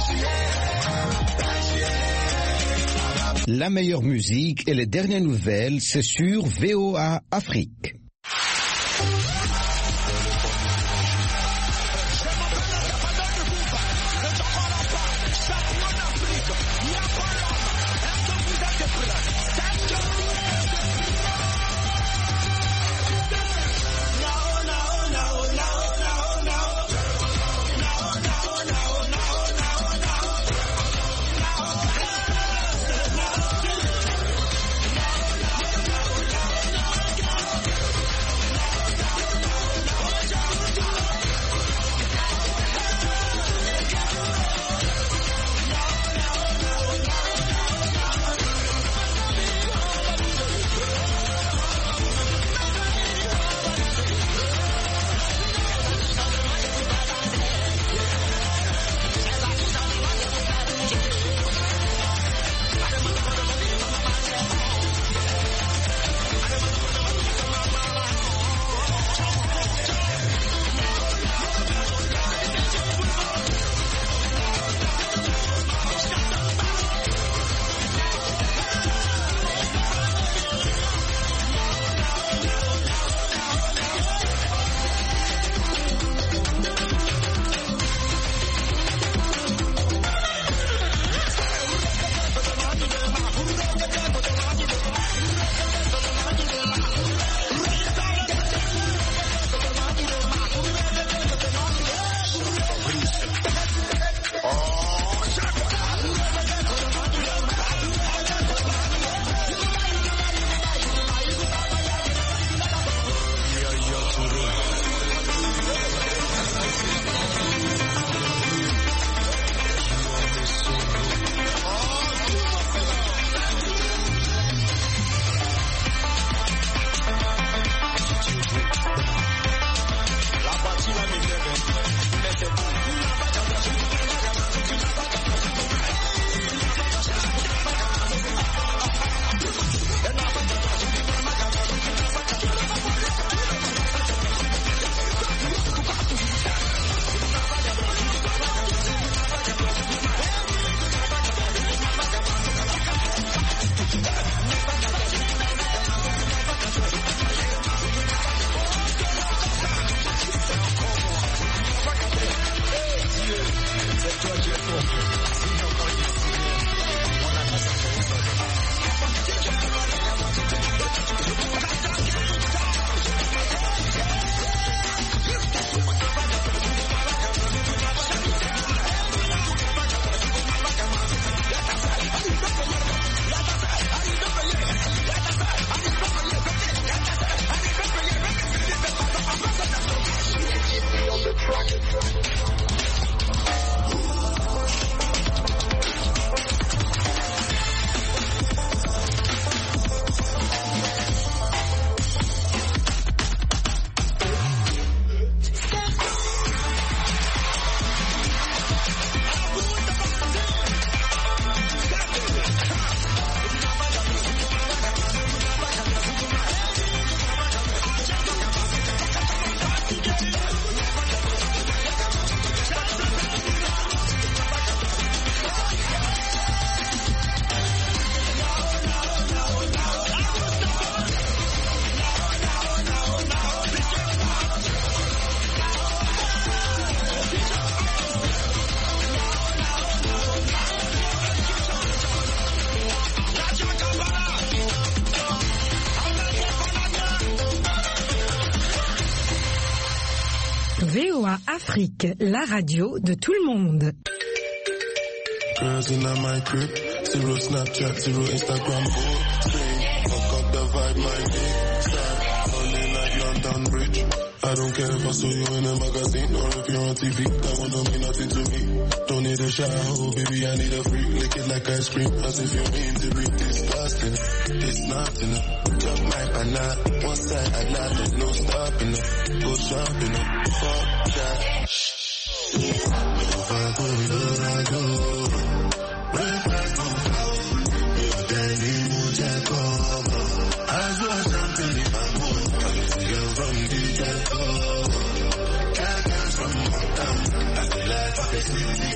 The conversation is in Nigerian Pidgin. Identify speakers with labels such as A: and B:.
A: La meilleure musique et les dernières nouvelles, c'est sur VOA Afrique.
B: VOA Afrique, la radio de tout le monde.
C: Girls in my crib, zero Snapchat, zero Instagram, fuck up the vibe, my big star, only like London Bridge. I don't care if I saw you in a magazine or if you're on TV, that one don't mean nothing to me. Don't need a shower, baby, I need a freak, lick it like ice cream, as if you mean to be disgusting. It's nothing, chop my banana, one side I lie, there's no stopping, go shopping, fuck that. If I go, if I go, if Danny Muja come, I saw something if I move, you're from the ghetto, from my town, I feel like